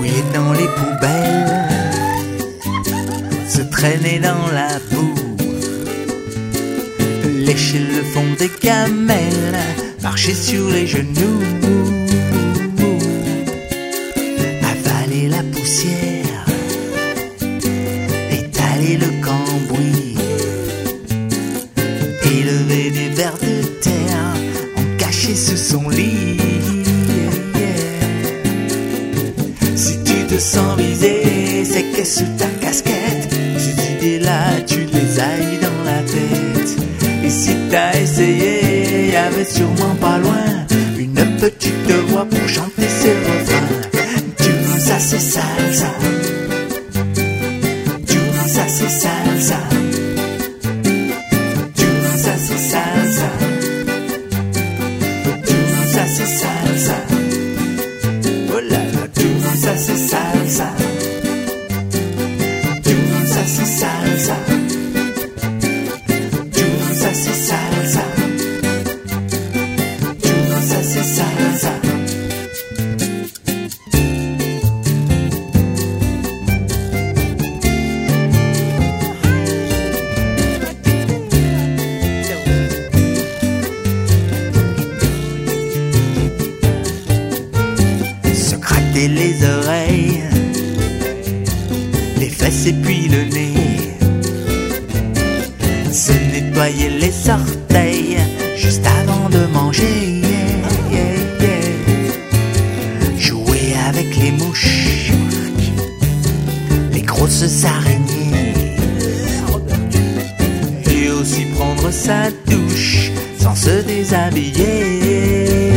fouiller dans les poubelles, se traîner dans la boue, lécher le fond des gamelles, marcher sur les genoux, avaler la poussière, étaler le cambouis, élever des vers de terre, en cacher sous son lit. Si tu te sens visé, c'est que sous ta casquette, ces idées-là, tu les as eues dans la tête. Et si t'as essayé, y'avait sûrement pas loin une petite voix pour chanter ces refrains. Tu vois ça c'est salsa, tu vois ça c'est salsa, tu vois ça c'est salsa, tu vois ça c'est salsa, oh là là, tu vois ça c'est salsa, tu vois ça c'est salsa. Ça c'est salsa, tu vois ça c'est salsa. Se gratter les oreilles, les fesses et puis le nez, se nettoyer les orteils juste avant de manger, jouer avec les mouches, les grosses araignées, et aussi prendre sa douche sans se déshabiller.